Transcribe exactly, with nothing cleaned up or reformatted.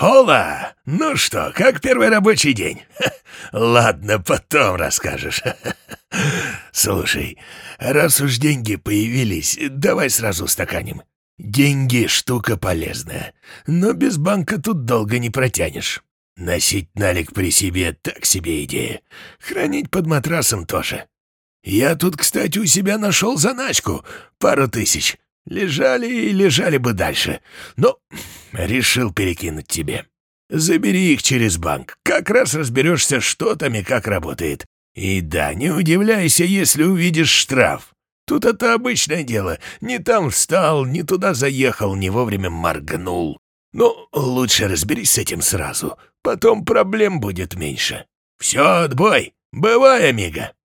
Ола! Ну что, как первый рабочий день? Ха, ладно, потом расскажешь. Слушай, раз уж деньги появились, давай сразу устаканим. Деньги — штука полезная, но без банка тут долго не протянешь. Носить налик при себе — так себе идея. Хранить под матрасом тоже. Я тут, кстати, у себя нашел заначку, пару тысяч. Лежали и лежали бы дальше, но решил перекинуть тебе. Забери их через банк, как раз разберешься, что там и как работает. И да, не удивляйся, если увидишь штраф. Тут это обычное дело, не там встал, не туда заехал, не вовремя моргнул. Ну, лучше разберись с этим сразу, потом проблем будет меньше. Все, отбой, бывай, амиго.